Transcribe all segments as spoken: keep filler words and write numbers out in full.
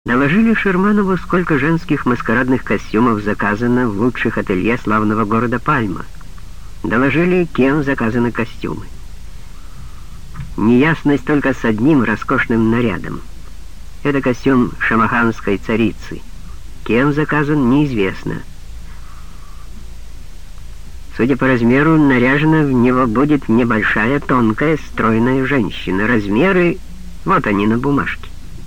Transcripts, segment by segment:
Доложили Шерманову, сколько женских маскарадных костюмов заказано в лучших ателье славного города Пальма. Доложили, кем заказаны костюмы. Неясность только с одним роскошным нарядом. Это костюм шамаханской царицы. Кем заказан, неизвестно. Судя по размеру, наряжена в него будет небольшая, тонкая, стройная женщина. Размеры, вот они на бумажке.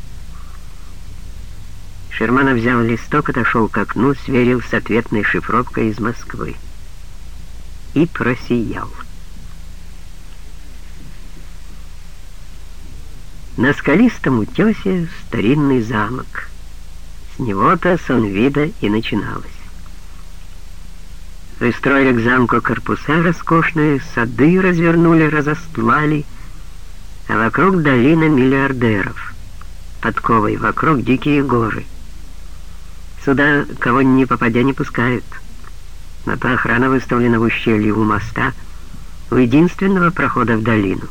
Шерманов взял листок, отошел к окну, сверил с ответной шифровкой из Москвы. И просиял. На скалистом утесе старинный замок. С него-то Сон-Вида и начиналось. Пристроили к замку корпуса роскошные, сады развернули, разостлали, а вокруг долина миллиардеров. Подковой вокруг дикие горы. Сюда кого ни попадя не пускают. На то охрана выставлена в ущелье у моста, у единственного прохода в долину.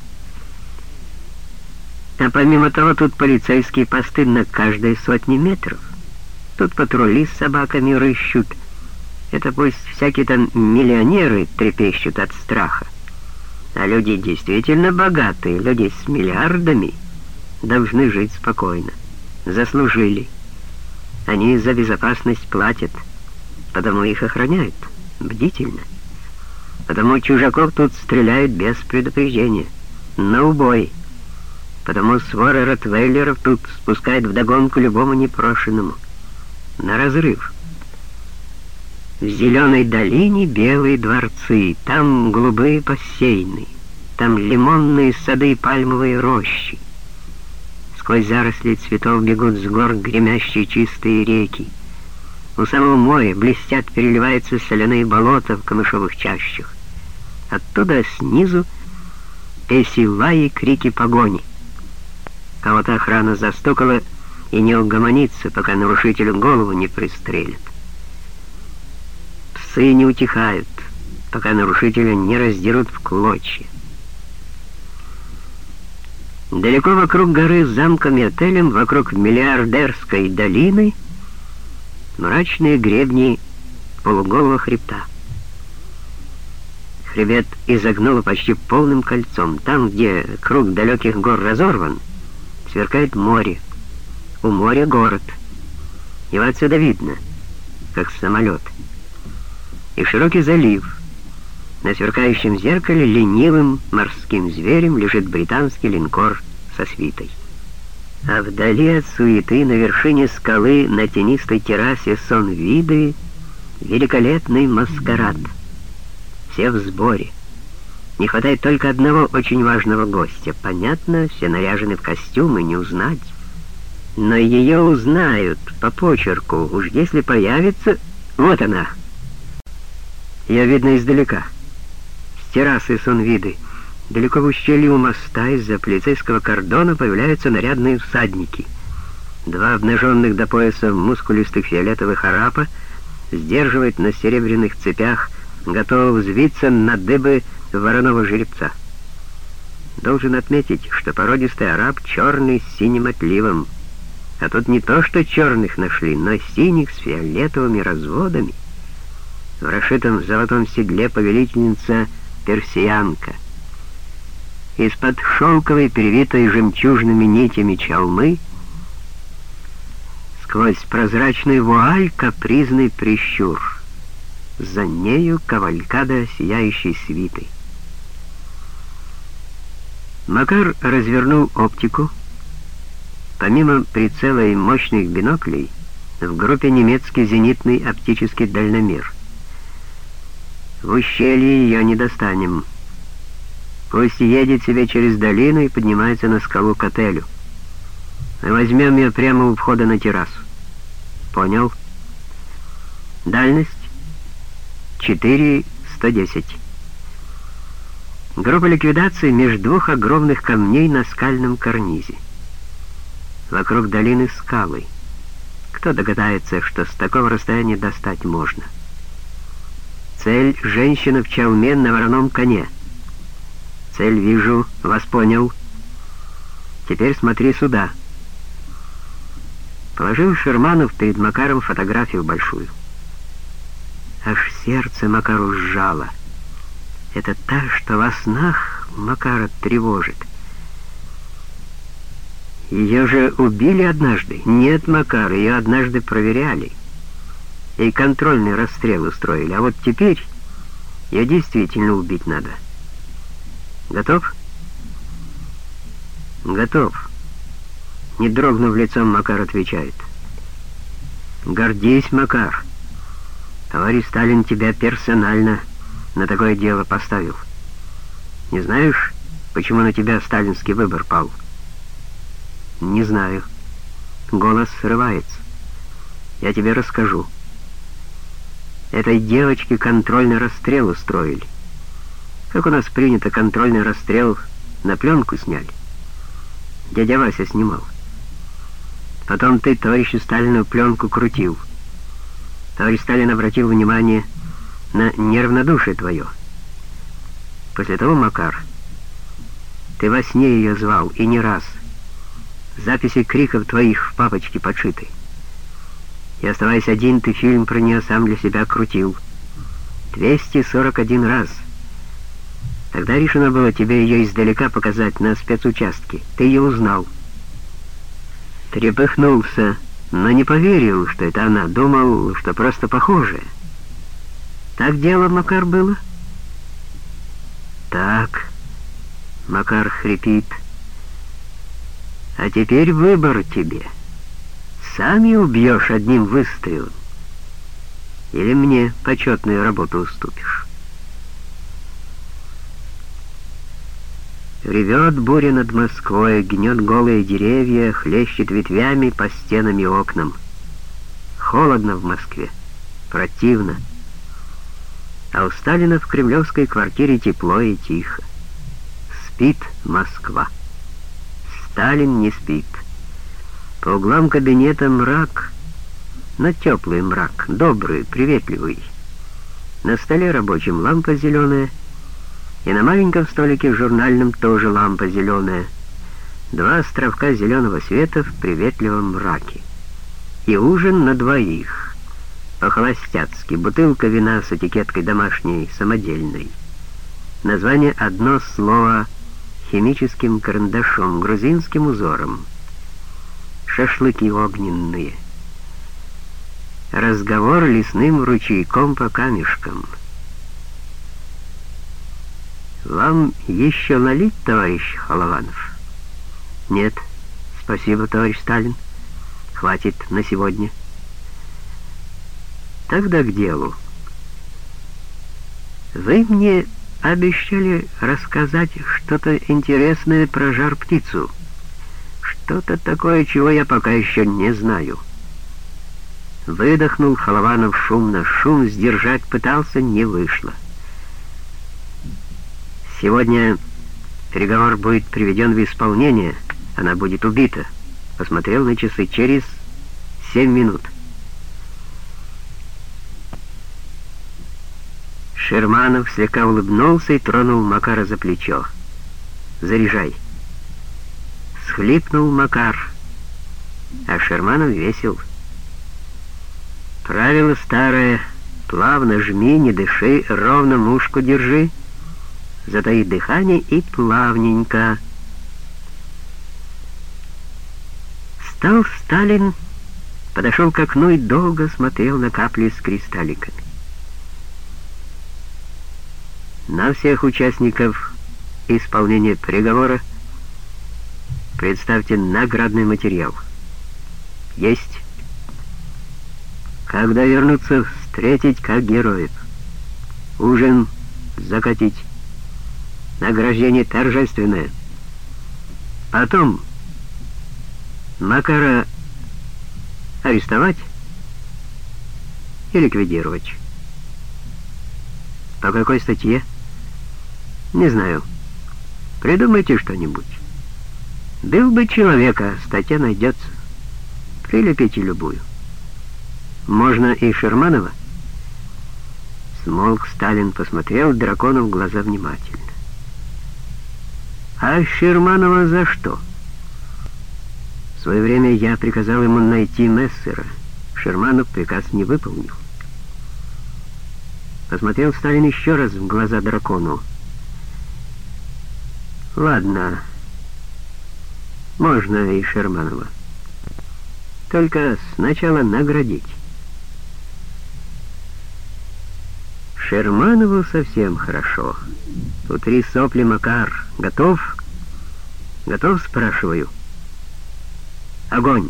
А помимо того, тут полицейские посты на каждой сотне метров. Тут патрули с собаками рыщут. Это пусть всякие там миллионеры трепещут от страха. А люди действительно богатые, люди с миллиардами, должны жить спокойно. Заслужили. Они за безопасность платят, потому их охраняют бдительно. Потому чужаков тут стреляют без предупреждения, на убой. Потому своры ротвейлеров тут спускают вдогонку любому непрошенному, на разрыв. В зеленой долине белые дворцы, там голубые бассейны, там лимонные сады и пальмовые рощи. Сквозь заросли цветов бегут с гор гремящие чистые реки. У самого моря блестят, переливаются соляные болота в камышовых чащах. Оттуда снизу песи лаи, крики погони. Кого-то охрана застукала и не угомонится, пока нарушителю голову не пристрелят. Псы не утихают, пока нарушителя не раздерут в клочья. Далеко вокруг горы с замком и отелем, вокруг миллиардерской долины, мрачные гребни полуголого хребта. Хребет изогнуло почти полным кольцом. Там, где круг далеких гор разорван, сверкает море. У моря город. Его отсюда видно, как самолет. И широкий залив. На сверкающем зеркале ленивым морским зверем лежит британский линкор со свитой. А вдали от суеты на вершине скалы на тенистой террасе Сон-Виды великолепный маскарад. Все в сборе. Не хватает только одного очень важного гостя. Понятно, все наряжены в костюмы, не узнать. Но ее узнают по почерку. Уж если появится... Вот она. Ее видно издалека. С террасы Сон-Виды. Далеко в ущелье у моста из-за полицейского кордона появляются нарядные всадники. Два обнаженных до пояса мускулистых фиолетовых арапа сдерживают на серебряных цепях, готовы взвиться на дыбы вороного жеребца. Должен отметить, что породистый араб черный с синим отливом. А тут не то что черных нашли, но синих с фиолетовыми разводами. В расшитом золотом седле повелительница персиянка. Из-под шелковой, перевитой жемчужными нитями чалмы, сквозь прозрачную вуаль капризный прищур. За нею кавалькада сияющей свитой. Макар развернул оптику. Помимо прицела и мощных биноклей, в группе немецкий зенитный оптический дальномер. В ущелье ее не достанем. Пусть едет себе через долину и поднимается на скалу к отелю. Мы возьмем ее прямо у входа на террасу. Понял? Дальность четыре сто десять. Группа ликвидации между двух огромных камней на скальном карнизе. Вокруг долины скалы. Кто догадается, что с такого расстояния достать можно? Цель — женщина в чалме на вороном коне. Цель вижу, вас понял. Теперь смотри сюда. Положил Шерманов перед Макаром фотографию большую. Аж сердце Макару сжало. Это та, что во снах Макара тревожит. Ее же убили однажды. Нет, Макар, ее однажды проверяли. И контрольный расстрел устроили. А вот теперь ее действительно убить надо. Готов? Готов. Не дрогнув лицом, Макар отвечает. Гордись, Макар. Товарищ Сталин тебя персонально на такое дело поставил. Не знаешь, почему на тебя сталинский выбор пал? Не знаю. Голос срывается. Я тебе расскажу. Этой девочке контрольный расстрел устроили. Как у нас принято, контрольный расстрел на пленку сняли. Дядя Вася снимал. Потом ты товарищу Сталину пленку крутил. Товарищ Сталин обратил внимание на неравнодушие твое. После того, Макар, ты во сне ее звал, и не раз. Записи криков твоих в папочке подшиты. И оставаясь один, ты фильм про нее сам для себя крутил. двести сорок один раз. Тогда решено было тебе ее издалека показать на спецучастке. Ты ее узнал. Трепыхнулся, но не поверил, что это она. Думал, что просто похожая. Так дело, Макар, было? Так. Макар хрипит. А теперь выбор тебе. Сами убьешь одним выстрелом. Или мне почетную работу уступишь. Ревет буря над Москвой, гнет голые деревья, хлещет ветвями по стенам и окнам. Холодно в Москве, противно. А у Сталина в кремлевской квартире тепло и тихо. Спит Москва. Сталин не спит. По углам кабинета мрак, но теплый мрак, добрый, приветливый. На столе рабочем лампа зеленая, и на маленьком столике журнальном тоже лампа зеленая. Два островка зеленого света в приветливом мраке. И ужин на двоих. По-холостяцки. Бутылка вина с этикеткой домашней, самодельной. Название одно слово химическим карандашом, грузинским узором. Шашлыки огненные. Разговор лесным ручейком по камешкам. «Вам еще налить, товарищ Холованов?» «Нет, спасибо, товарищ Сталин. Хватит на сегодня». «Тогда к делу. Вы мне обещали рассказать что-то интересное про жар-птицу. Что-то такое, чего я пока еще не знаю». Выдохнул Холованов шумно. Шум сдержать пытался, не вышло. «Сегодня приговор будет приведен в исполнение, она будет убита». Посмотрел на часы. Через семь минут. Шерманов слегка улыбнулся и тронул Макара за плечо. «Заряжай». Схлипнул Макар, а Шерманов весел. Правило старое: плавно жми, не дыши, ровно мушку держи, затаи дыхание и плавненько. Встал Сталин, подошел к окну и долго смотрел на капли с кристалликами. На всех участников исполнения приговора представьте наградный материал. Есть. Когда вернуться, встретить как героев. Ужин закатить. Награждение торжественное. Потом Макара арестовать и ликвидировать. По какой статье? Не знаю. Придумайте что-нибудь. Был бы человека, статья найдется. Прилепите любую. Можно и Шерманова? Смолк Сталин, посмотрел дракону в глаза внимательно. А Шерманова за что? В свое время я приказал ему найти Мессера. Шерманов приказ не выполнил. Посмотрел Сталин еще раз в глаза дракону. Ладно, можно и Шерманова. Только сначала наградить. Шерманову совсем хорошо. Утри сопли, Макар. Готов? Готов, спрашиваю. Огонь!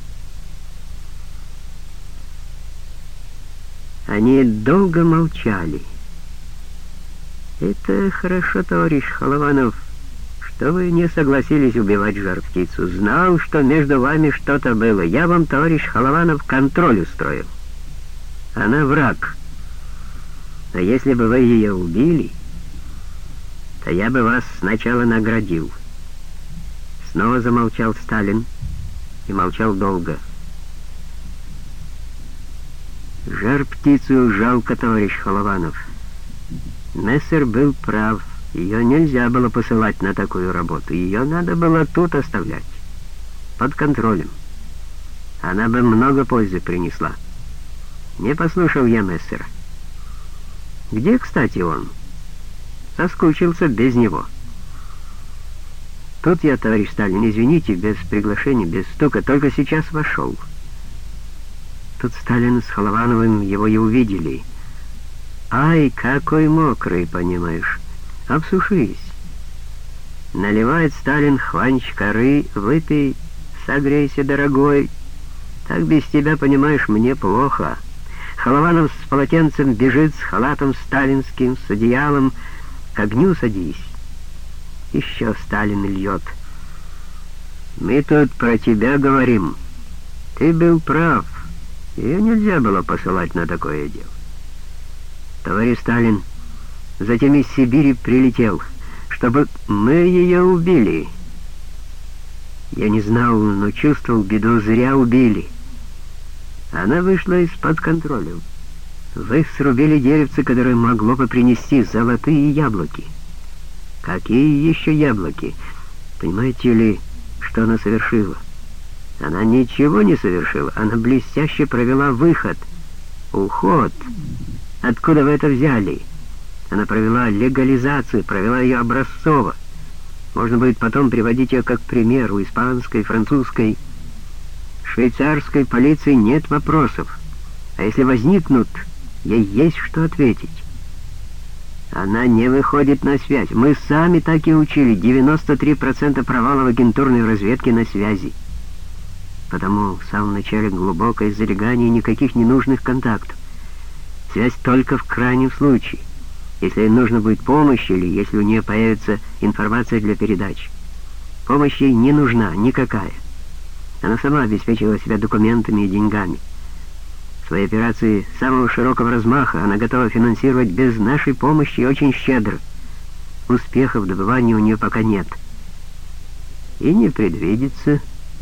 Они долго молчали. Это хорошо, товарищ Холованов, что вы не согласились убивать жар-птицу. Знал, что между вами что-то было. Я вам, товарищ Холованов, контроль устроил. Она враг. А если бы вы ее убили, то я бы вас сначала наградил. Снова замолчал Сталин и молчал долго. Жар-птицу жалко, товарищ Холованов. Мессер был прав. Ее нельзя было посылать на такую работу. Ее надо было тут оставлять, под контролем. Она бы много пользы принесла. Не послушал я Мессера. Где, кстати, он? Соскучился без него. Тут я, товарищ Сталин, извините, без приглашения, без стука, только сейчас вошел. Тут Сталин с Холовановым его и увидели. Ай, какой мокрый, понимаешь. Обсушись. Наливает Сталин хванч коры, выпей, согрейся, дорогой. Так без тебя, понимаешь, мне плохо. Холованов с полотенцем бежит, с халатом сталинским, с одеялом. К огню садись. Еще Сталин льет. Мы тут про тебя говорим. Ты был прав. Ее нельзя было посылать на такое дело. Товарищ Сталин затем из Сибири прилетел, чтобы мы ее убили. Я не знал, но чувствовал, беду зря убили. Она вышла из-под контроля. Вы срубили деревце, которое могло бы принести золотые яблоки. Какие еще яблоки? Понимаете ли, что она совершила? Она ничего не совершила. Она блестяще провела выход. Уход. Откуда вы это взяли? Она провела легализацию, провела ее образцово. Можно будет потом приводить ее как пример. У испанской, французской, швейцарской полиции нет вопросов. А если возникнут, ей есть что ответить. Она не выходит на связь. Мы сами так и учили. девяносто три процента провалов агентурной разведки на связи. Потому в самом начале глубокое залегание, никаких ненужных контактов. Связь только в крайнем случае, если ей нужна будет помощь или если у нее появится информация для передачи. Помощь ей не нужна, никакая. Она сама обеспечила себя документами и деньгами. Свои операции самого широкого размаха она готова финансировать без нашей помощи очень щедро. Успехов в добывании у нее пока нет. И не предвидится.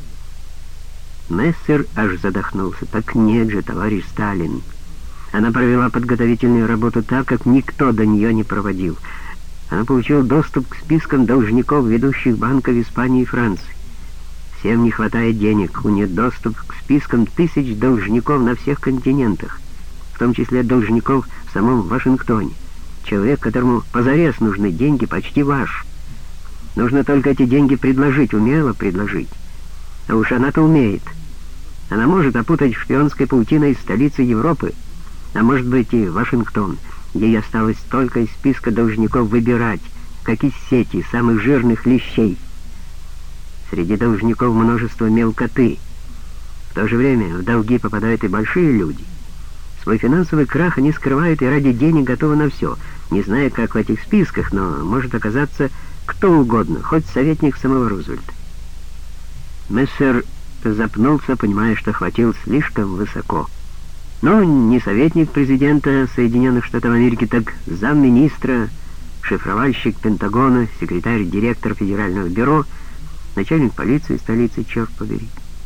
Мессер аж задохнулся. Так нет же, товарищ Сталин. Она провела подготовительную работу так, как никто до нее не проводил. Она получила доступ к спискам должников ведущих банков Испании и Франции. Всем не хватает денег, у нее доступ к спискам тысяч должников на всех континентах, в том числе должников в самом Вашингтоне. Человек, которому позарез нужны деньги, почти ваш. Нужно только эти деньги предложить, умело предложить. А уж она-то умеет. Она может опутать шпионской паутиной столицы Европы, а может быть и Вашингтон. Ей осталось только из списка должников выбирать, как из сети самых жирных лещей. Среди должников множество мелкоты. В то же время в долги попадают и большие люди. Свой финансовый крах они скрывают и ради денег готовы на все, не зная, как в этих списках, но может оказаться кто угодно, хоть советник самого Рузвельта. Мессер запнулся, понимая, что хватил слишком высоко. Но не советник президента Соединенных Штатов Америки, так замминистра, шифровальщик Пентагона, секретарь-директор Федерального бюро, начальник полиции столицы, черт побери.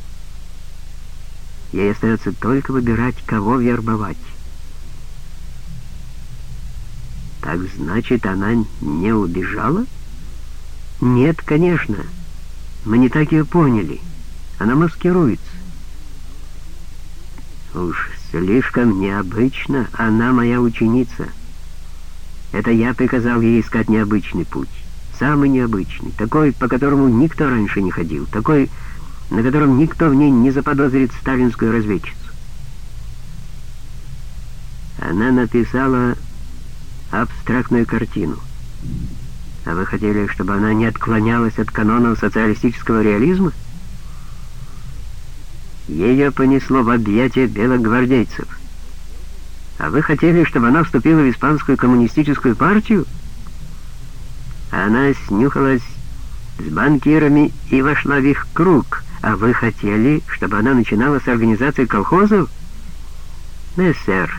Ей остается только выбирать, кого вербовать. Так значит, она не убежала? Нет, конечно. Мы не так ее поняли. Она маскируется. Уж слишком необычно, она моя ученица. Это я приказал ей искать необычный путь. Самый необычный, такой, по которому никто раньше не ходил, такой, на котором никто в ней не заподозрит сталинскую разведчицу. Она написала абстрактную картину. А вы хотели, чтобы она не отклонялась от канонов социалистического реализма? Ее понесло в объятия белогвардейцев. А вы хотели, чтобы она вступила в испанскую коммунистическую партию? Она снюхалась с банкирами и вошла в их круг. А вы хотели, чтобы она начинала с организации колхозов? Да, сэр.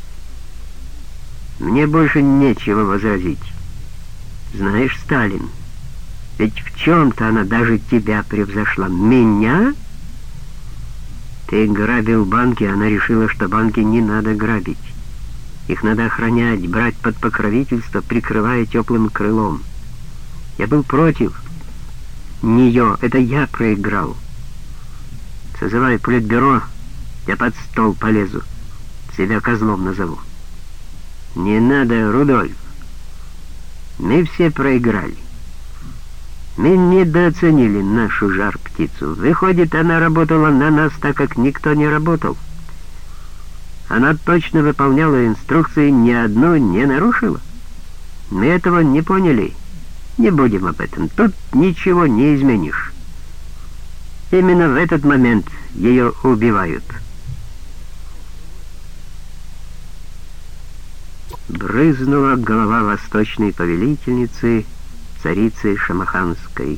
Мне больше нечего возразить. Знаешь, Сталин, ведь в чем-то она даже тебя превзошла. Меня? Ты грабил банки, она решила, что банки не надо грабить. Их надо охранять, брать под покровительство, прикрывая теплым крылом. Я был против нее, это я проиграл. Созывай политбюро, я под стол полезу, себя козлом назову. Не надо, Рудольф. Мы все проиграли. Мы недооценили нашу жар-птицу. Выходит, она работала на нас так, как никто не работал. Она точно выполняла инструкции, ни одну не нарушила. Мы этого не поняли. Не будем об этом. Тут ничего не изменишь. Именно в этот момент ее убивают. Брызнула голова восточной повелительницы, царицы Шамаханской.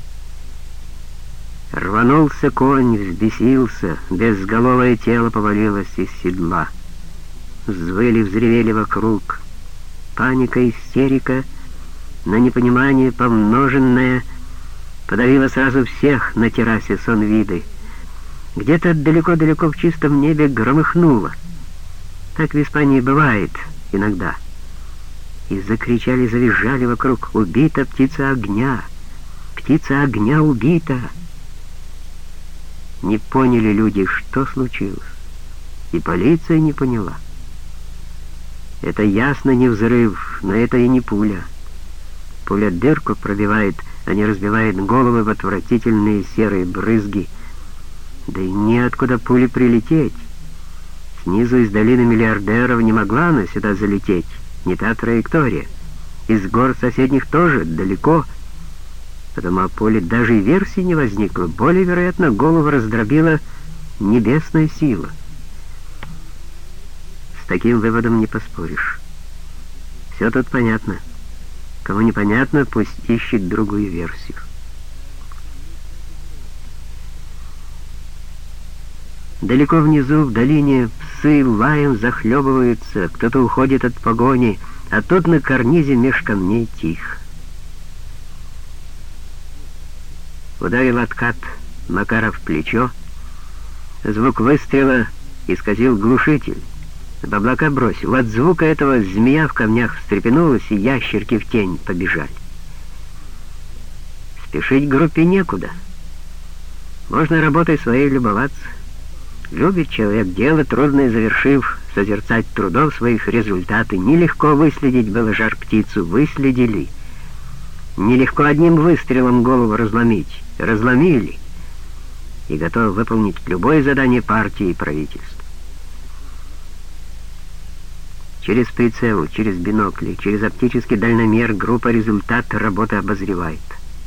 Рванулся конь, взбесился, безголовое тело повалилось из седла. Взвыли, взревели вокруг. Паника, истерика, на непонимание помноженное, подавила сразу всех на террасе Сонвиды. Где-то далеко-далеко в чистом небе громыхнуло. Так в Испании бывает иногда. И закричали, завизжали вокруг: «Убита птица огня! Птица огня убита!» Не поняли люди, что случилось. И полиция не поняла. Это ясно не взрыв, но это и не пуля. Пуля дырку пробивает, а не разбивает головы в отвратительные серые брызги. Да и неоткуда пули прилететь. Снизу из долины миллиардеров не могла она сюда залететь. Не та траектория. Из гор соседних тоже далеко. Потому о поле даже и версии не возникло. Более вероятно, голову раздробила небесная сила. С таким выводом не поспоришь. Все тут понятно. Кому непонятно, пусть ищет другую версию. Далеко внизу, в долине, псы лаем захлебываются, кто-то уходит от погони, а тут на карнизе меж камней тихо. Ударил откат Макаров в плечо. Звук выстрела исказил глушитель. В облака бросил. От звука этого змея в камнях встрепенулась, и ящерки в тень побежали. Спешить группе некуда. Можно работой своей любоваться. Любит человек дело, трудное завершив, созерцать трудов своих результаты. Нелегко выследить было жар-птицу. Выследили. Нелегко одним выстрелом голову разломить. Разломили. И готовы выполнить любое задание партии и правительства. Через прицел, через бинокли, через оптический дальномер группа результат работы обозревает.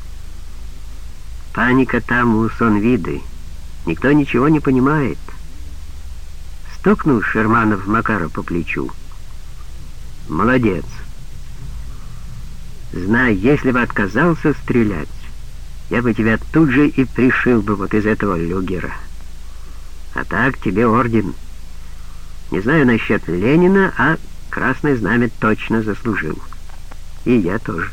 Паника там у Сонвиды. Никто ничего не понимает. Стукнул Шерманов Макару по плечу. Молодец. Знай, если бы отказался стрелять, я бы тебя тут же и пришил бы вот из этого люгера. А так тебе орден. Не знаю насчет Ленина, а Красное Знамя точно заслужил. И я тоже.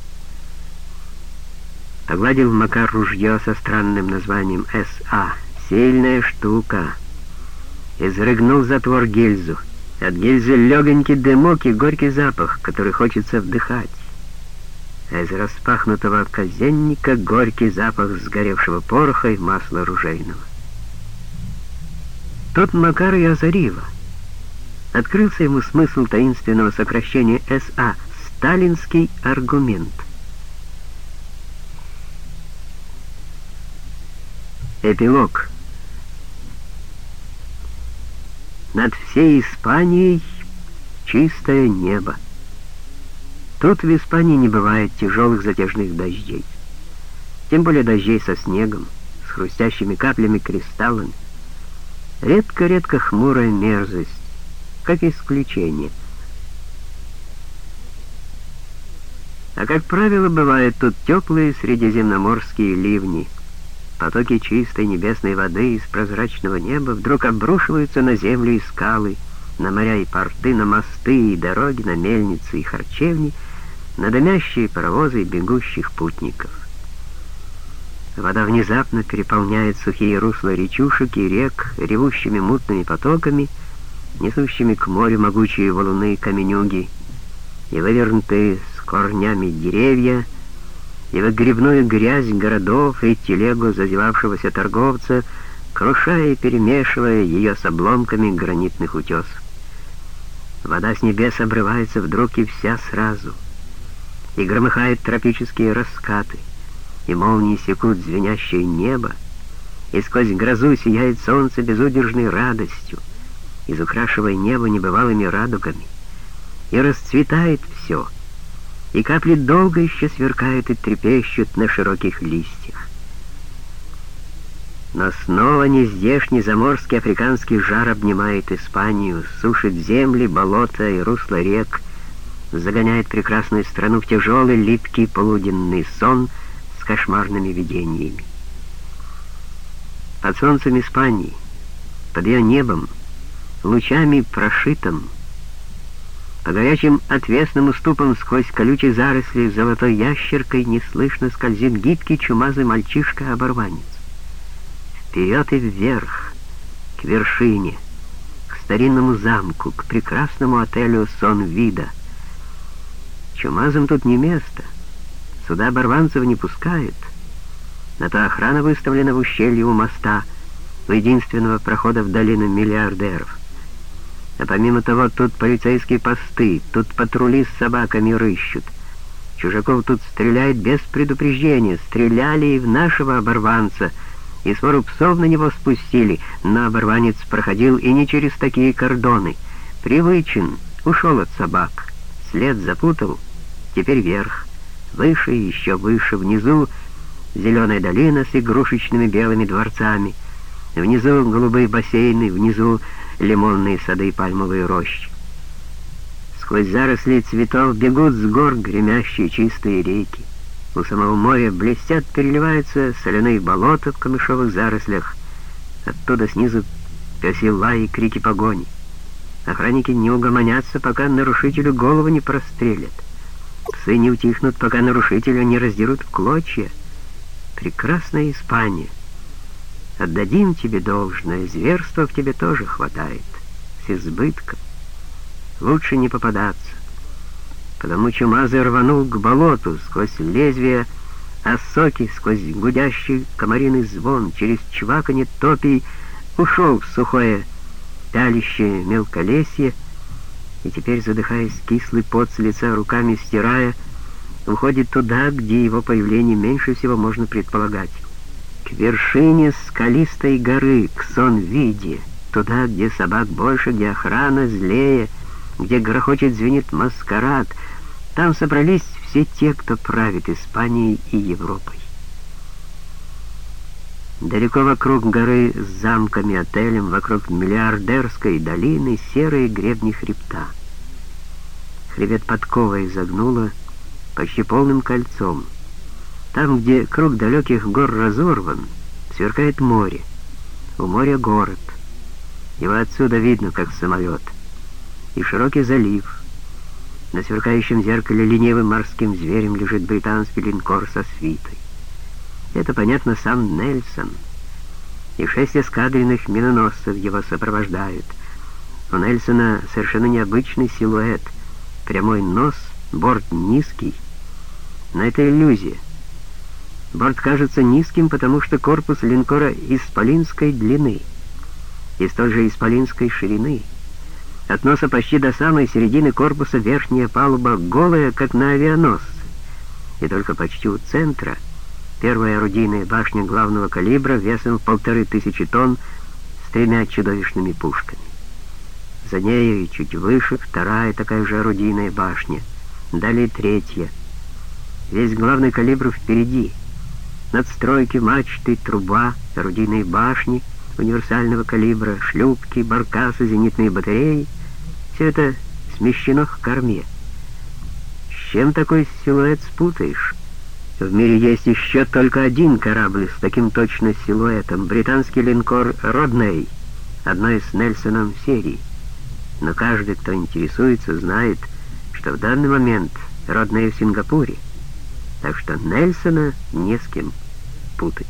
Погладил Макар ружье со странным названием эс а. Сильная штука. Изрыгнул затвор гильзу. От гильзы легонький дымок и горький запах, который хочется вдыхать. а из распахнутого казенника горький запах сгоревшего пороха и масла ружейного. Тот Макар и озарило. Открылся ему смысл таинственного сокращения эс а — «Сталинский аргумент». Эпилог. Над всей Испанией чистое небо. Тут в Испании не бывает тяжелых затяжных дождей. Тем более дождей со снегом, с хрустящими каплями-кристаллами. Редко-редко хмурая мерзость, как исключение. А как правило, бывают тут теплые средиземноморские ливни. Потоки чистой небесной воды из прозрачного неба вдруг обрушиваются на землю и скалы, на моря и порты, на мосты и дороги, на мельницы и харчевни, на дымящие паровозы и бегущих путников. Вода внезапно переполняет сухие русла речушек и рек ревущими мутными потоками, несущими к морю могучие валуны и каменюги, и вывернутые с корнями деревья, и выгребную грязь городов и телегу зазевавшегося торговца, крушая и перемешивая ее с обломками гранитных утесов. Вода с небес обрывается вдруг и вся сразу, и громыхают тропические раскаты, и молнии секут звенящее небо, и сквозь грозу сияет солнце безудержной радостью, изукрашивая небо небывалыми радугами, и расцветает все, и капли долго еще сверкают и трепещут на широких листьях. Но снова нездешний заморский африканский жар обнимает Испанию, сушит земли, болота и русла рек, загоняет прекрасную страну в тяжелый липкий полуденный сон с кошмарными видениями. Под солнцем Испании, под ее небом, лучами прошитым, по горячим отвесным уступам сквозь колючие заросли золотой ящеркой неслышно скользит гибкий чумазый мальчишка-оборванец. Вперед и вверх, к вершине, к старинному замку, к прекрасному отелю «Сон Вида». Чумазам тут не место, сюда оборванцев не пускают. На то охрана выставлена в ущелье у моста, у единственного прохода в долину миллиардеров. А помимо того, тут полицейские посты, тут патрули с собаками рыщут. Чужаков тут стреляют без предупреждения, стреляли и в нашего оборванца, и свору псов на него спустили, но оборванец проходил и не через такие кордоны. Привычен, ушел от собак, след запутал, теперь вверх, выше и еще выше, внизу зеленая долина с игрушечными белыми дворцами, внизу голубые бассейны, внизу лимонные сады и пальмовые рощи. Сквозь заросли цветов бегут с гор гремящие чистые реки. У самого моря блестят, переливаются соляные болота в камышовых зарослях. Оттуда снизу пёсий лай и крики погони. Охранники не угомонятся, пока нарушителю голову не прострелят. Псы не утихнут, пока нарушителя не раздерут в клочья. Прекрасная Испания. Отдадим тебе должное, зверства в тебе тоже хватает, с избытком. Лучше не попадаться, потому чумазый рванул к болоту сквозь лезвие осоки, сквозь гудящий комариный звон, через чваканье топий ушел в сухое пялище мелколесье, и теперь, задыхаясь, кислый пот с лица руками стирая, уходит туда, где его появление меньше всего можно предполагать. К вершине скалистой горы, к Сон-Виде, туда, где собак больше, где охрана злее, где грохочет, звенит маскарад. Там собрались все те, кто правит Испанией и Европой. Далеко вокруг горы с замками, отелем, вокруг миллиардерской долины серые гребни хребта. Хребет подковой изогнуло почти полным кольцом. Там, где круг далеких гор разорван, сверкает море. У моря город. Его отсюда видно, как самолет. И широкий залив. На сверкающем зеркале ленивым морским зверем лежит британский линкор со свитой. Это, понятно, сам Нельсон. И шесть эскадренных миноносцев его сопровождают. У Нельсона совершенно необычный силуэт. Прямой нос, борт низкий. Но это иллюзия. Борт кажется низким, потому что корпус линкора исполинской длины и столь же исполинской ширины. От носа почти до самой середины корпуса верхняя палуба голая, как на авианосце, и только почти у центра первая орудийная башня главного калибра весом в полторы тысячи тонн с тремя чудовищными пушками. За нею и чуть выше вторая такая же орудийная башня, далее третья. Весь главный калибр впереди. Надстройки, мачты, труба, орудийные башни универсального калибра, шлюпки, баркасы, зенитные батареи — все это смещено к корме. С чем такой силуэт спутаешь? В мире есть еще только один корабль с таким точно силуэтом — британский линкор «Родней», одной из Нельсоном серии. Но каждый, кто интересуется, знает, что в данный момент «Родней» в Сингапуре, так что Нельсона не с кем путать.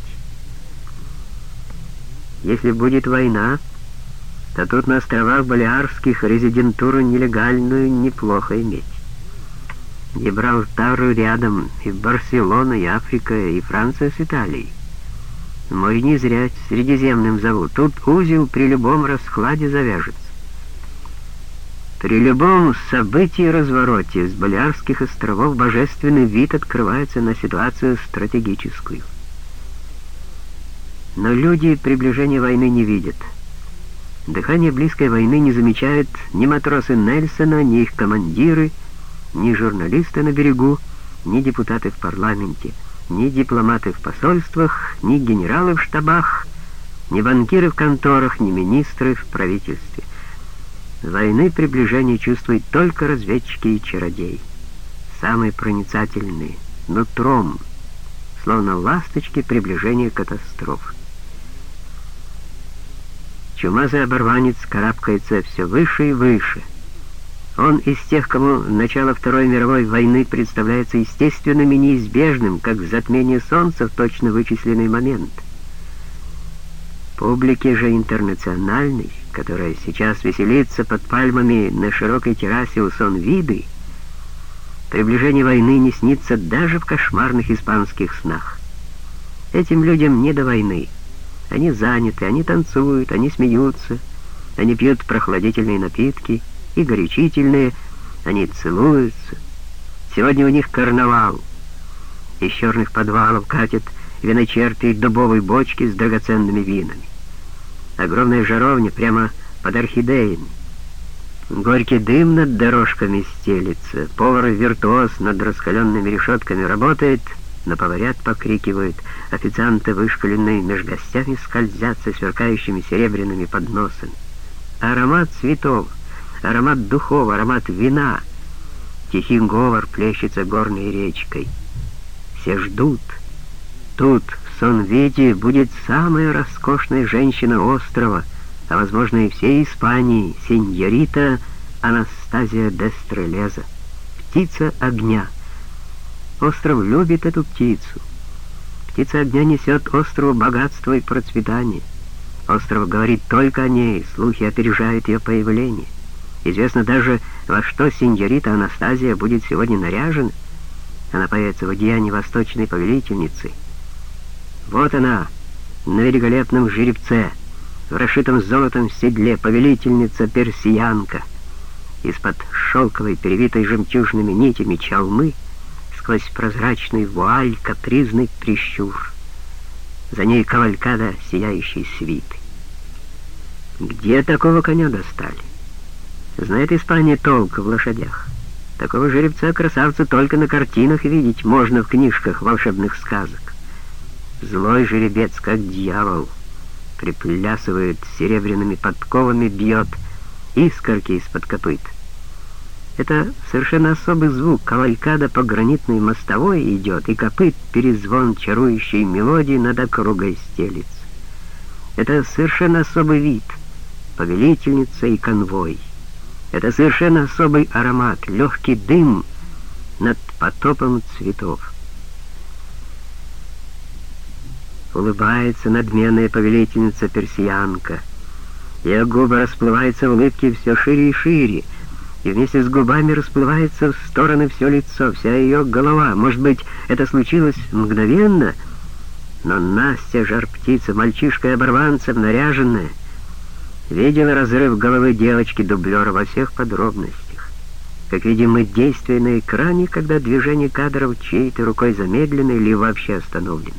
Если будет война, то тут на островах Балеарских резидентуру нелегальную неплохо иметь. Гибралтару рядом, и Барселона, и Африка, и Франция с Италией. Море не зря Средиземным зовут. Тут узел при любом раскладе завяжется. При любом событии-развороте с Балеарских островов божественный вид открывается на ситуацию стратегическую. Но люди приближения войны не видят. Дыхание близкой войны не замечают ни матросы Нельсона, ни их командиры, ни журналисты на берегу, ни депутаты в парламенте, ни дипломаты в посольствах, ни генералы в штабах, ни банкиры в конторах, ни министры в правительстве. Войны приближения чувствуют только разведчики и чародеи, самые проницательные, нутром, словно ласточки приближения катастроф. Чумазый оборванец карабкается все выше и выше. Он из тех, кому начало Второй мировой войны представляется естественным и неизбежным, как затмение солнца в точно вычисленный момент. Публике же интернациональной, которая сейчас веселится под пальмами на широкой террасе у Сон-Виды, приближение войны не снится даже в кошмарных испанских снах. Этим людям не до войны. Они заняты, они танцуют, они смеются, они пьют прохладительные напитки и горячительные, они целуются. Сегодня у них карнавал. Из черных подвалов катят виночерпи и дубовые бочки с драгоценными винами. Огромная жаровня прямо под орхидеями. Горький дым над дорожками стелится. Повар-виртуоз над раскаленными решетками работает, но поварят покрикивают. Официанты, вышкаленные меж гостями, скользят со сверкающими серебряными подносами. Аромат цветов, аромат духов, аромат вина. Тихий говор плещется горной речкой. Все ждут. Тут, в Сон-Виде, будет самая роскошная женщина острова, а, возможно, и всей Испании, сеньорита Анастасия де Стрелеза, птица огня. Остров любит эту птицу. Птица огня несет острову богатство и процветание. Остров говорит только о ней, слухи опережают ее появление. Известно даже, во что сеньорита Анастасия будет сегодня наряжена. Она появится в одеянии восточной повелительницы. Вот она, на великолепном жеребце, в расшитом золотом седле, повелительница-персиянка. Из-под шелковой, перевитой жемчужными нитями чалмы, сквозь прозрачный вуаль, капризный прищур. За ней кавалькада сияющей свиты. Где такого коня достали? Знает Испания толк в лошадях. Такого жеребца-красавца только на картинах видеть можно в книжках волшебных сказок. Злой жеребец, как дьявол, приплясывает серебряными подковами, бьет искорки из-под копыт. Это совершенно особый звук. Кавалькада по гранитной мостовой идет, и копыт перезвон чарующей мелодии над округой стелится. Это совершенно особый вид. Повелительница и конвой. Это совершенно особый аромат, легкий дым над потопом цветов. Улыбается надменная повелительница-персиянка. Ее губы расплываются в улыбке все шире и шире. и вместе с губами расплывается в стороны все лицо, вся ее голова. Может быть, это случилось мгновенно, но Настя, жар-птица, мальчишка-оборванцев, наряженная, видела разрыв головы девочки-дублера во всех подробностях. Как видим мы действие на экране, когда движение кадров чьей-то рукой замедлено или вообще остановлено.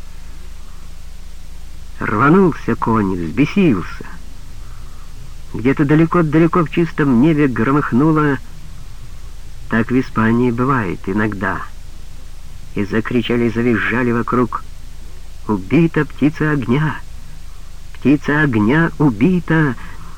Рванулся конь, взбесился. Где-то далеко-далеко в чистом небе громыхнуло. Так в Испании бывает иногда. И закричали, завизжали вокруг: «Убита птица огня! Птица огня убита!»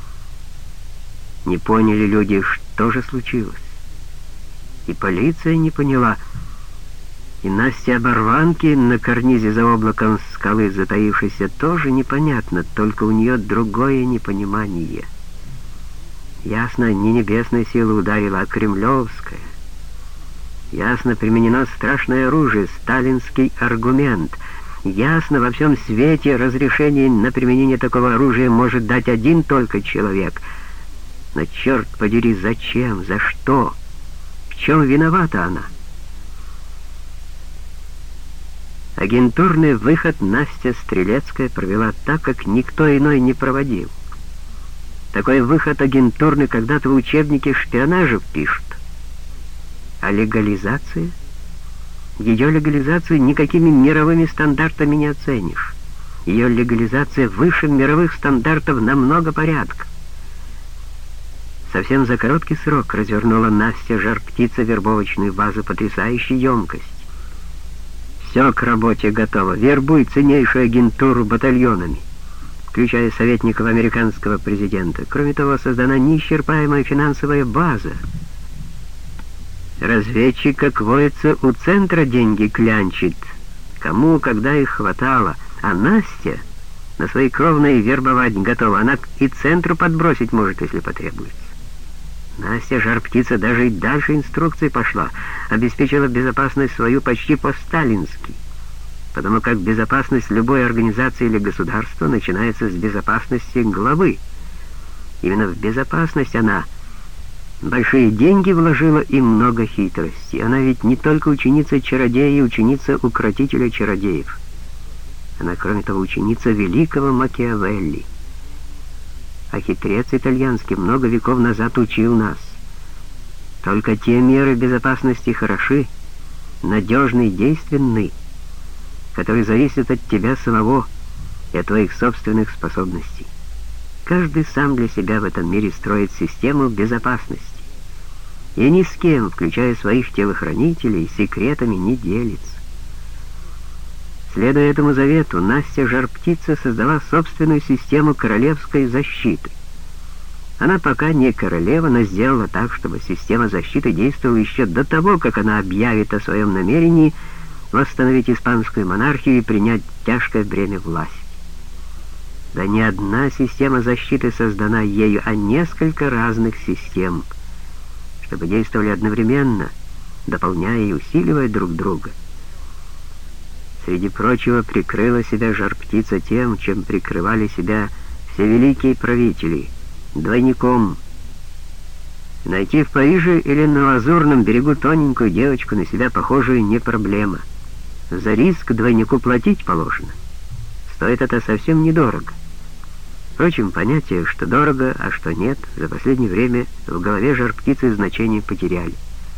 Не поняли люди, что же случилось. И полиция не поняла. И Насте оборванки на карнизе за облаком скалы затаившейся тоже непонятно, только у нее другое непонимание. Ясно, не небесная сила ударила, а кремлевская. Ясно, применено страшное оружие, сталинский аргумент. Ясно, во всем свете разрешение на применение такого оружия может дать один только человек. Но черт подери, зачем, за что? В чем виновата она? Агентурный выход Настя Стрелецкая провела так, как никто иной не проводил. Такой выход агентурный когда-то в учебнике шпионажа пишут. А легализация? Ее легализацию никакими мировыми стандартами не оценишь. Ее легализация выше мировых стандартов на много порядков. Совсем за короткий срок развернула Настя, жар-птица, вербовочную базу потрясающей емкости. Все к работе готово. Вербуй ценнейшую агентуру батальонами, включая советников американского президента. Кроме того, создана неисчерпаемая финансовая база. Разведчик, как водится, у центра деньги клянчит. Кому, когда их хватало. А Настя на свои кровные вербовать готова. Она и центру подбросить может, если потребуется. Настя, жар-птица, даже и дальше инструкции пошла, обеспечила безопасность свою почти по-сталински, потому как безопасность любой организации или государства начинается с безопасности главы. Именно в безопасность она большие деньги вложила и много хитрости. Она ведь не только ученица чародея и ученица укротителя чародеев. Она, кроме того, ученица великого Макиавелли. А хитрец итальянский много веков назад учил нас: только те меры безопасности хороши, надежны и действенны, которые зависят от тебя самого и от твоих собственных способностей. Каждый сам для себя в этом мире строит систему безопасности, и ни с кем, включая своих телохранителей, секретами не делится. Следуя этому завету, Настя, жар-птица, создала собственную систему королевской защиты. Она пока не королева, но сделала так, чтобы система защиты действовала еще до того, как она объявит о своем намерении восстановить испанскую монархию и принять тяжкое бремя власти. Да не одна система защиты создана ею, а несколько разных систем, чтобы действовали одновременно, дополняя и усиливая друг друга. Среди прочего, прикрыла себя жар-птица тем, чем прикрывали себя все великие правители — двойником. Найти в Париже или на Лазурном берегу тоненькую девочку, на себя похожую, не проблема. За риск двойнику платить положено. Стоит это совсем недорого. Впрочем, понятие, что дорого, а что нет, за последнее время в голове жар-птицы значение потеряли.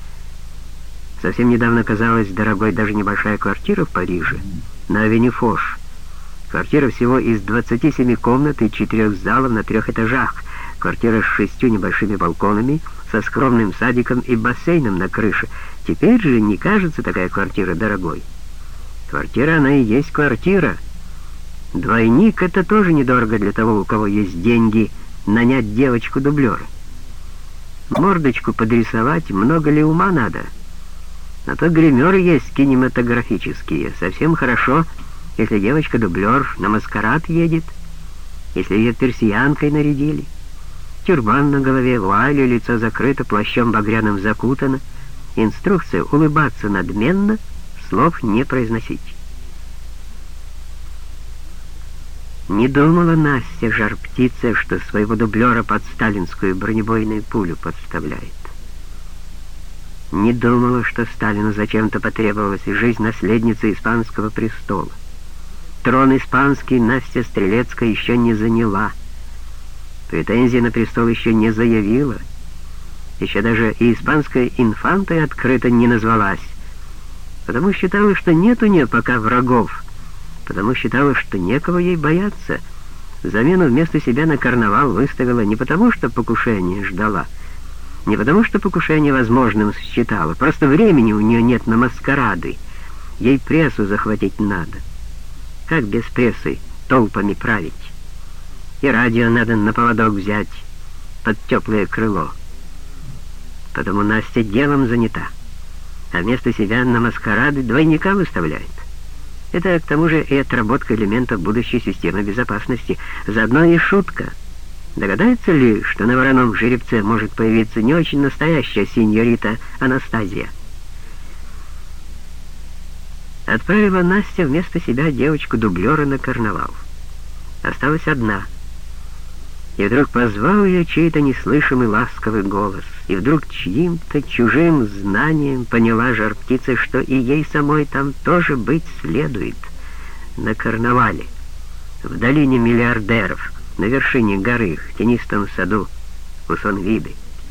Совсем недавно казалась дорогой даже небольшая квартира в Париже, на авеню Фош. Квартира всего из двадцати семи комнат и четырех залов на трех этажах. Квартира с шестью небольшими балконами, со скромным садиком и бассейном на крыше. Теперь же не кажется такая квартира дорогой. Квартира, она и есть квартира. Двойник — это тоже недорого для того, у кого есть деньги нанять девочку-дублера. Мордочку подрисовать много ли ума надо? На то гримеры есть кинематографические. Совсем хорошо, если девочка-дублер на маскарад едет, если ее персиянкой нарядили. Тюрбан на голове, вуаль, лицо закрыто, плащом багряным закутано. Инструкция — улыбаться надменно, слов не произносить. Не думала Настя, жар-птица, что своего дублера под сталинскую бронебойную пулю подставляет. Не думала, что Сталину зачем-то потребовалась жизнь наследницы испанского престола. Трон испанский Настя Стрелецкая еще не заняла. Претензии на престол еще не заявила. Еще даже и испанской инфантой открыто не назвалась. Потому считала, что нет у нее пока врагов. Потому считала, что некого ей бояться. Замену вместо себя на карнавал выставила не потому, что покушение ждала, не потому, что покушение возможным считала, просто времени у нее нет на маскарады. Ей прессу захватить надо. Как без прессы толпами править? И радио надо на поводок взять под теплое крыло. Потому Настя делом занята, а вместо себя на маскарады двойника выставляет. Это, к тому же, и отработка элементов будущей системы безопасности. Заодно и шутка. Догадается ли, что на вороном жеребце может появиться не очень настоящая сеньорита Анастазия? Отправила Настя вместо себя девочку-дублера на карнавал. Осталась одна. И вдруг позвал ее чей-то неслышимый ласковый голос. И вдруг чьим-то чужим знанием поняла жар-птица, что и ей самой там тоже быть следует. На карнавале, в долине миллиардеров, на вершине горы, в тенистом саду у Сонвиды.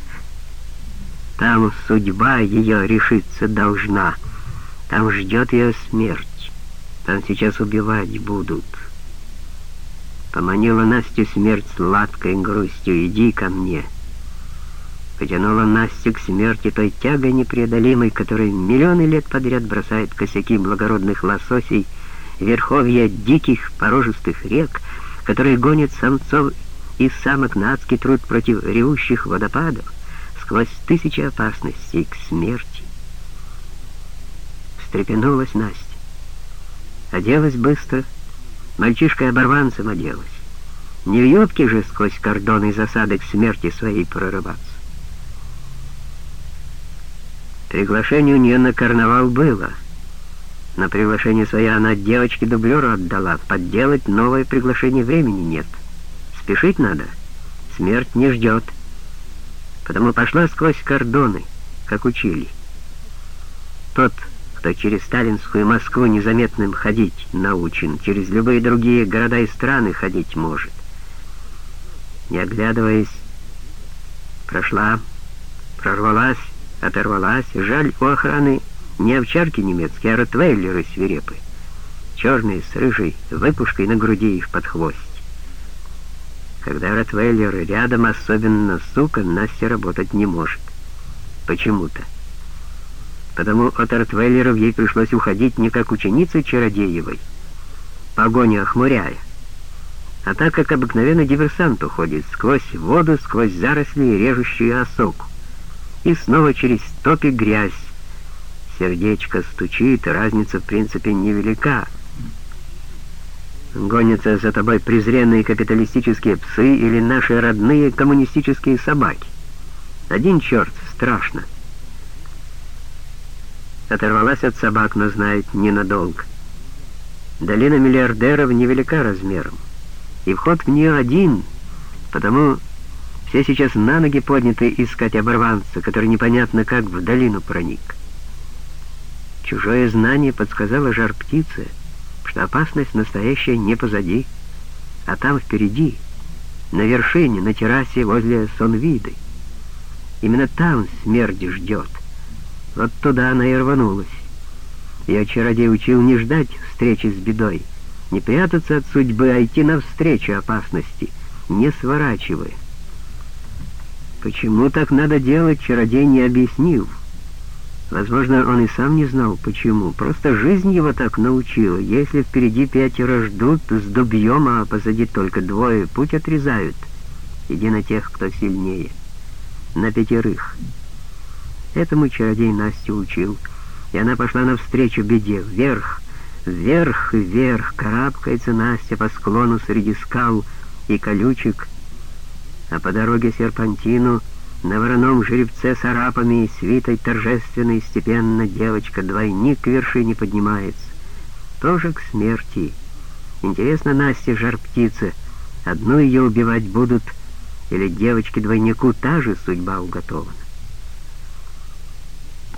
Там судьба ее решиться должна. Там ждет ее смерть. Там сейчас убивать будут. Поманила Настю смерть сладкой грустью. «Иди ко мне». Потянула Настю к смерти той тягой непреодолимой, которая миллионы лет подряд бросает косяки благородных лососей, верховья диких порожистых рек, которые гонят самцов и самок на адский труд против ревущих водопадов, сквозь тысячи опасностей к смерти. Встрепенулась Настя. Оделась быстро, мальчишкой-оборванцем оделась. Не в юбке же сквозь кордоны и засады к смерти своей прорываться. Приглашение у нее на карнавал было. На приглашение свое она девочке-дублеру отдала. Подделать новое приглашение времени нет. Спешить надо. Смерть не ждет. Потому пошла сквозь кордоны, как учили. Тот, кто через сталинскую Москву незаметным ходить научен, через любые другие города и страны ходить может. Не оглядываясь, прошла, прорвалась, оторвалась. Жаль, у охраны не овчарки немецкие, а ротвейлеры свирепы, черные с рыжей выпушкой на груди и в подхвосте. Когда ротвейлеры рядом, особенно сука, Настя работать не может. Почему-то. Потому от ротвейлеров ей пришлось уходить не как ученица Чародеевой, погоню охмуряя, а так, как обыкновенно диверсант уходит, сквозь воду, сквозь заросли и режущую осоку. И снова через топи грязь. Сердечко стучит, разница в принципе невелика. Гонятся за тобой презренные капиталистические псы или наши родные коммунистические собаки. Один черт, страшно. Оторвалась от собак, но знает ненадолго. Долина миллиардеров невелика размером, и вход в нее один, потому все сейчас на ноги подняты искать оборванца, который непонятно как в долину проник. Чужое знание подсказало жар-птице, что опасность настоящая не позади, а там впереди, на вершине, на террасе возле Сонвиды. Именно там смерть ждет. Вот туда она и рванулась. Ее чародей учил не ждать встречи с бедой, не прятаться от судьбы, а идти навстречу опасности, не сворачивая. Почему так надо делать, чародей не объяснил. Возможно, он и сам не знал, почему. Просто жизнь его так научила. Если впереди пятеро ждут с дубьем, а позади только двое, путь отрезают. Иди на тех, кто сильнее. На пятерых. Этому чародей Настю учил. И она пошла навстречу беде. Вверх, вверх, вверх. Карабкается Настя по склону среди скал и колючек. А по дороге серпантину на вороном жеребце с арапами и свитой торжественно и степенно девочка-двойник к вершине поднимается. Тоже к смерти. Интересно, Настя, жар-птица, одну ее убивать будут, или девочке-двойнику та же судьба уготована?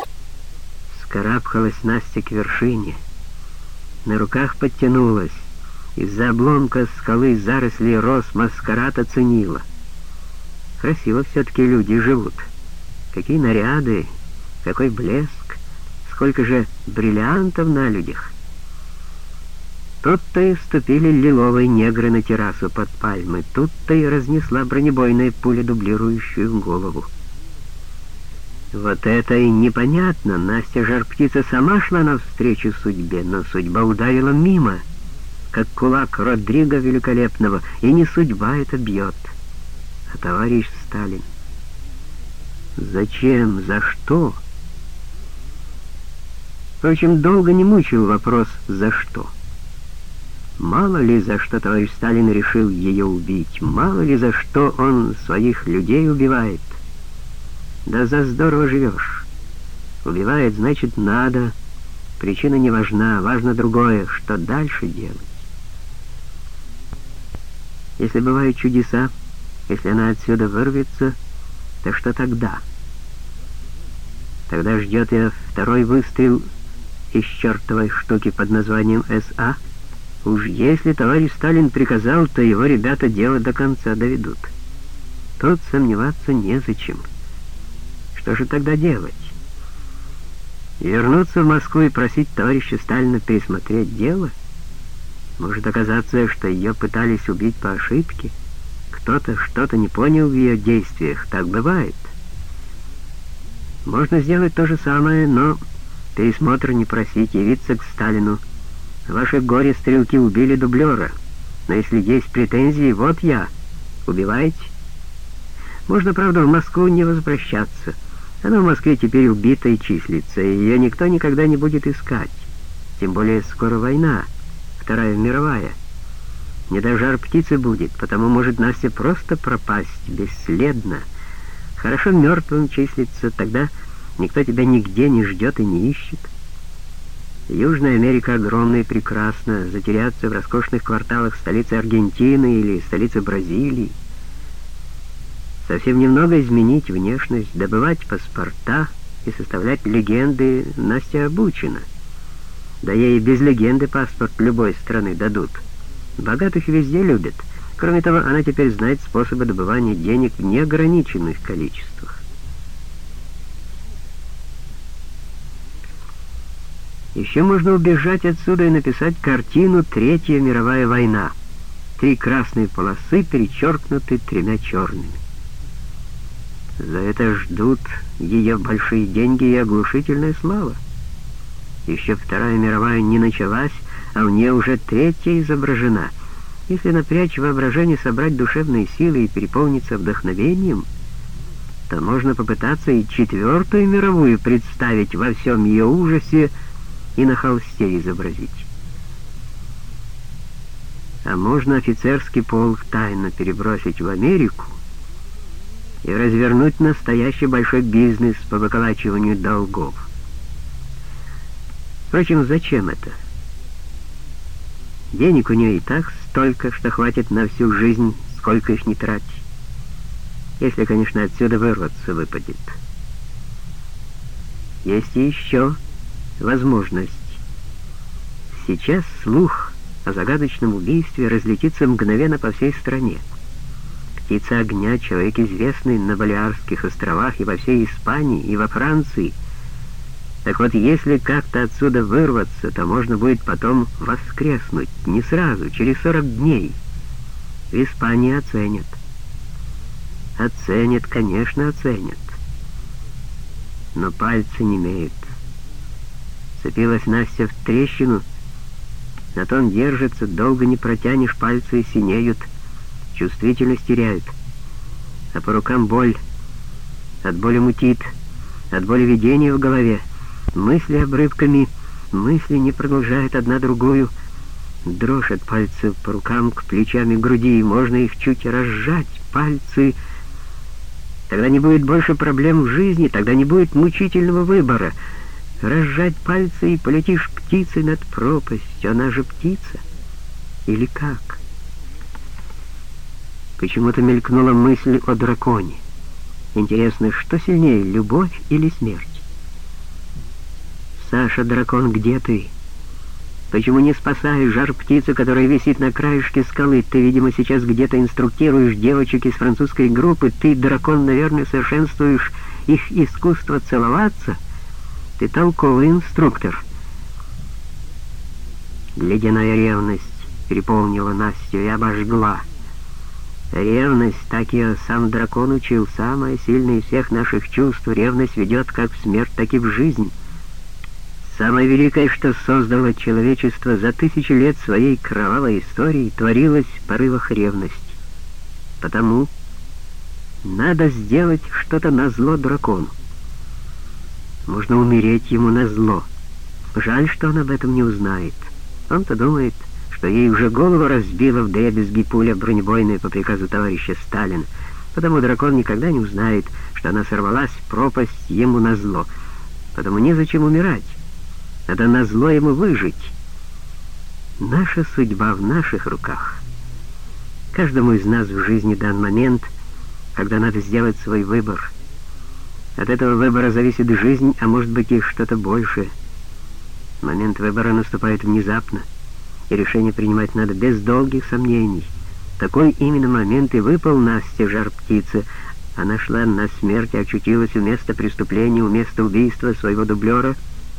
Вскарабкалась Настя к вершине. На руках подтянулась. Из-за обломка скалы заросли роз маскарад оценила. Красиво все-таки люди живут. Какие наряды, какой блеск, сколько же бриллиантов на людях. Тут-то и ступили лиловые негры на террасу под пальмой, тут-то и разнесла бронебойная пуля дублирующую голову. Вот это и непонятно. Настя Жар-Птица сама шла навстречу судьбе, но судьба ударила мимо, как кулак Родриго Великолепного, и не судьба это бьет, а товарищ Сталин. Зачем? За что? Впрочем, долго не мучил вопрос «за что?». Мало ли за что товарищ Сталин решил ее убить, мало ли за что он своих людей убивает. Да за здорово живешь. Убивает, значит, надо. Причина не важна, важно другое, что дальше делать. Если бывают чудеса, если она отсюда вырвется, то что тогда? Тогда ждет ее второй выстрел из чертовой штуки под названием эс а. Уж если товарищ Сталин приказал, то его ребята дело до конца доведут. Тут сомневаться незачем. Что же тогда делать? Вернуться в Москву и просить товарища Сталина пересмотреть дело? Может оказаться, что ее пытались убить по ошибке? Кто-то что-то не понял в ее действиях. Так бывает. Можно сделать то же самое, но пересмотр не просить, явиться к Сталину. Ваши горе-стрелки убили дублера, но если есть претензии, вот я. Убиваете? Можно, правда, в Москву не возвращаться. Она в Москве теперь убита и числится, и ее никто никогда не будет искать. Тем более скоро война, Вторая мировая. Не до Жар-Птицы будет, потому может Настя просто пропасть бесследно. Хорошо мертвым числится, тогда никто тебя нигде не ждет и не ищет. Южная Америка огромна и прекрасна, затеряться в роскошных кварталах столицы Аргентины или столицы Бразилии. Совсем немного изменить внешность, добывать паспорта и составлять легенды Настя обучена. Да ей без легенды паспорт любой страны дадут. Богатых везде любят. Кроме того, она теперь знает способы добывания денег в неограниченных количествах. Еще можно убежать отсюда и написать картину «Третья мировая война». Три красные полосы перечеркнуты тремя черными. За это ждут ее большие деньги и оглушительная слава. Еще Вторая мировая не началась, а в ней уже третья изображена. Если напрячь воображение, собрать душевные силы и переполниться вдохновением, то можно попытаться и Четвертую мировую представить во всем ее ужасе и на холсте изобразить. А можно офицерский полк тайно перебросить в Америку и развернуть настоящий большой бизнес по выколачиванию долгов. Впрочем, зачем это? Денег у нее и так столько, что хватит на всю жизнь, сколько их не трать. Если, конечно, отсюда вырваться выпадет. Есть и еще возможность. Сейчас слух о загадочном убийстве разлетится мгновенно по всей стране. Птица огня, человек известный на Балиарских островах и во всей Испании, и во Франции. Так вот, если как-то отсюда вырваться, то можно будет потом воскреснуть. Не сразу, через сорок дней. В Испании оценят. Оценят, конечно, оценят. Но пальцы не имеют. Цепилась Настя в трещину, на том держится, долго не протянешь, пальцы синеют, чувствительность теряют. А по рукам боль, от боли мутит, от боли видения в голове. Мысли обрывками, мысли не продолжают одна другую. Дрожь от пальцев по рукам к плечам и груди, можно их чуть разжать, пальцы. Тогда не будет больше проблем в жизни, тогда не будет мучительного выбора. Разжать пальцы и полетишь птицей над пропастью. Она же птица? Или как? Почему-то мелькнула мысль о драконе. Интересно, что сильнее, любовь или смерть? Саша, дракон, где ты? Почему не спасаешь жар-птицу, которая висит на краешке скалы? Ты, видимо, сейчас где-то инструктируешь девочек из французской группы. Ты, дракон, наверное, совершенствуешь их искусство целоваться. Ты толковый инструктор. Ледяная ревность переполнила Настю и обожгла. Ревность, так ее сам дракон учил, самая сильная из всех наших чувств. Ревность ведет как в смерть, так и в жизнь. Самое великое, что создало человечество за тысячи лет своей кровавой истории, творилось в порывах ревности. Потому надо сделать что-то назло дракону. Можно умереть ему назло. Жаль, что он об этом не узнает. Он-то думает, что ей уже голову разбила вдребезги пуля бронебойная по приказу товарища Сталина. Потому дракон никогда не узнает, что она сорвалась в пропасть ему назло. Потому незачем умирать. Надо назло ему выжить. Наша судьба в наших руках. Каждому из нас в жизни дан момент, когда надо сделать свой выбор. От этого выбора зависит жизнь, а может быть и что-то большее. Момент выбора наступает внезапно, и решение принимать надо без долгих сомнений. Такой именно момент и выпал Насте, жар-птица. Она шла на смерть и очутилась у места преступления, у места убийства своего дублера,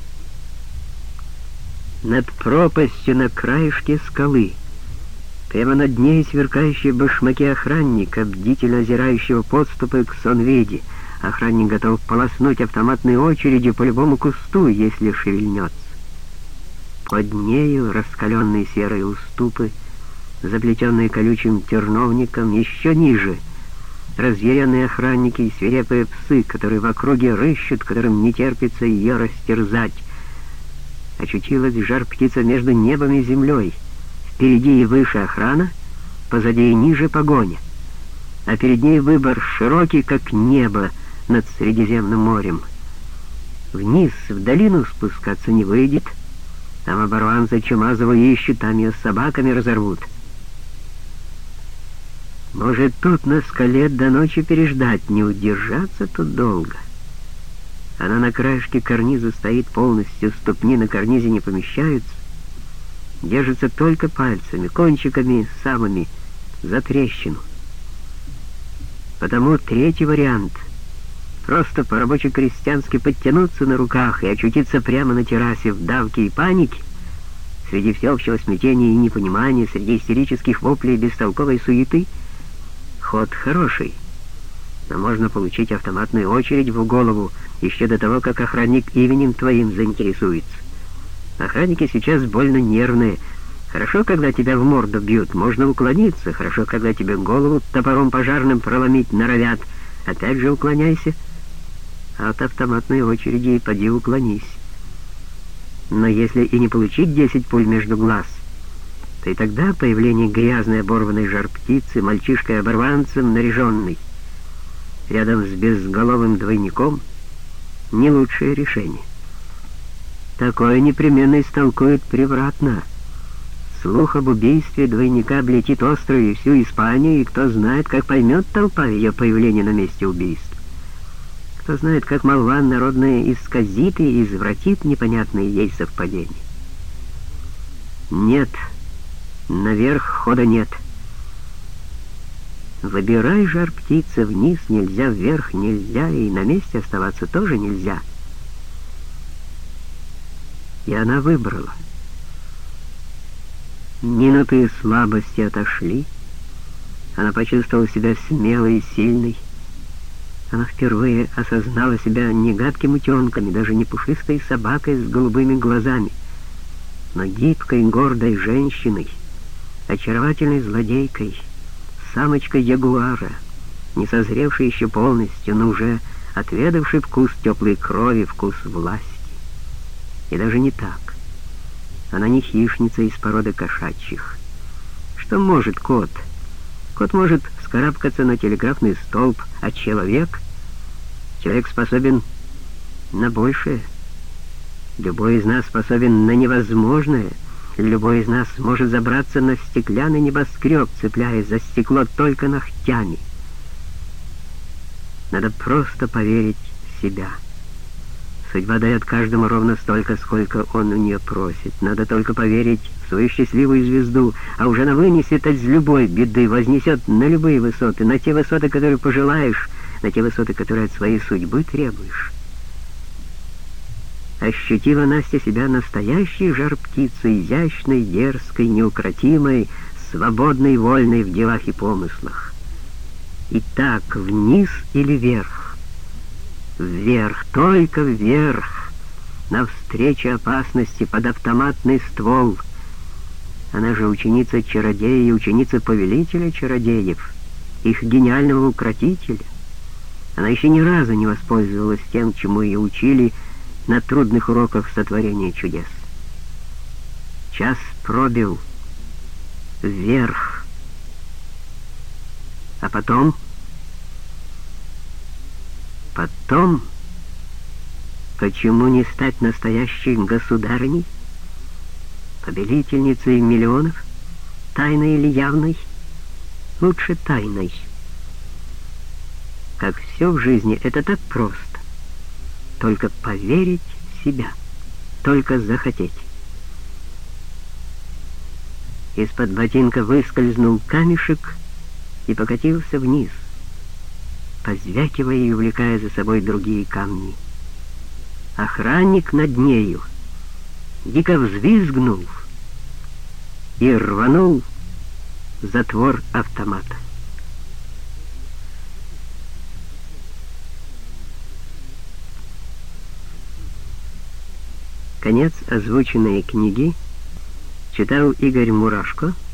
над пропастью на краешке скалы. Прямо над ней сверкающие башмаки охранника, бдительно озирающего подступы к Сонведе. Охранник готов полоснуть автоматной очередью по любому кусту, если шевельнется. Под нею раскаленные серые уступы, заплетенные колючим терновником, еще ниже разъяренные охранники и свирепые псы, которые в округе рыщут, которым не терпится ее растерзать. Очутилась жар-птица между небом и землей. Впереди и выше охрана, позади и ниже погоня. А перед ней выбор широкий, как небо над Средиземным морем. Вниз, в долину спускаться не выйдет. Там оборванцы Чумазова ищут, там ее с собаками разорвут. Может, тут на скале до ночи переждать, не удержаться тут долго. Она на краешке карниза стоит полностью, ступни на карнизе не помещаются, держится только пальцами, кончиками самыми, за трещину. Потому третий вариант — просто по-рабоче-крестьянски подтянуться на руках и очутиться прямо на террасе в давке и панике, среди всеобщего смятения и непонимания, среди истерических воплей и бестолковой суеты. Ход хороший, но можно получить автоматную очередь в голову еще до того, как охранник именем твоим заинтересуется. Охранники сейчас больно нервные. Хорошо, когда тебя в морду бьют, можно уклониться. Хорошо, когда тебе голову топором пожарным проломить норовят. Опять же уклоняйся. А от автоматной очереди поди уклонись. Но если и не получить десять пуль между глаз, то и тогда появление грязной оборванной жар-птицы, мальчишкой-оборванцем наряженной, рядом с безголовым двойником, не лучшее решение. Такое непременно истолкуют превратно. Слух об убийстве двойника облетит острую и всю Испанию, и кто знает, как поймет толпа ее появление на месте убийства. Кто знает, как молва народная исказит и извратит непонятные ей совпадения. Нет, наверх хода нет. Выбирай, жар-птица, вниз нельзя, вверх нельзя, и на месте оставаться тоже нельзя. И она выбрала. Минуты слабости отошли. Она почувствовала себя смелой и сильной. Она впервые осознала себя не гадким утенком, и даже не пушистой собакой с голубыми глазами, но гибкой, гордой женщиной, очаровательной злодейкой, самочкой ягуара, не созревшей еще полностью, но уже отведавшей вкус теплой крови, вкус власти. И даже не так. Она не хищница из породы кошачьих. Что может кот? Кот может вскарабкаться на телеграфный столб, а человек? Человек способен на большее. Любой из нас способен на невозможное. Любой из нас может забраться на стеклянный небоскреб, цепляясь за стекло только ногтями. Надо просто поверить в себя, Судьба дает каждому ровно столько, сколько он у нее просит. Надо только поверить в свою счастливую звезду, а уже она вынесет из любой беды, вознесет на любые высоты, на те высоты, которые пожелаешь, на те высоты, которые от своей судьбы требуешь. Ощутила Настя себя настоящей жар-птицей, изящной, дерзкой, неукротимой, свободной, вольной в делах и помыслах. И так, вниз или вверх? Вверх, только вверх, навстречу опасности, под автоматный ствол. Она же ученица чародея и ученица повелителя чародеев, их гениального укротителя. Она еще ни разу не воспользовалась тем, чему ее учили на трудных уроках сотворения чудес. Час пробил вверх, а потом... Потом, почему не стать настоящей государыней, повелительницей миллионов, тайной или явной? Лучше тайной. Как все в жизни, это так просто. Только поверить в себя, только захотеть. Из-под ботинка выскользнул камешек и покатился вниз, позвякивая и увлекая за собой другие камни. Охранник над нею дико взвизгнул и рванул затвор автомата. Конец озвученной книги читал Игорь Мурашко.